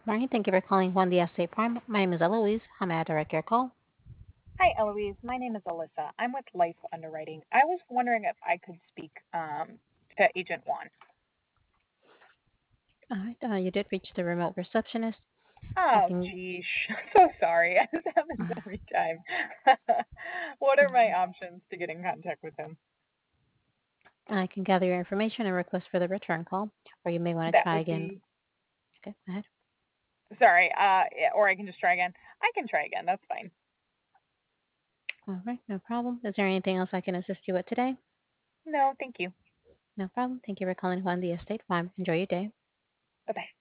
Morning. Thank you for calling One the Estate Prime. My name is Eloise. How may I direct your call? Hi, Eloise. My name is Alyssa. I'm with Life Underwriting. I was wondering if I could speak to Agent Juan. All right. You did reach the remote receptionist. I Oh, can geez. So sorry. This happens every time. What are my options to get in contact with him? I can gather your information and request for the return call, or you may want to That try would again. be, Okay, go ahead. sorry, yeah, or I can just try again. I can try again. That's fine. All right, no problem. Is there anything else I can assist you with today? No, thank you. No problem. Thank you for calling One the Estate Prime. Enjoy your day. Bye bye.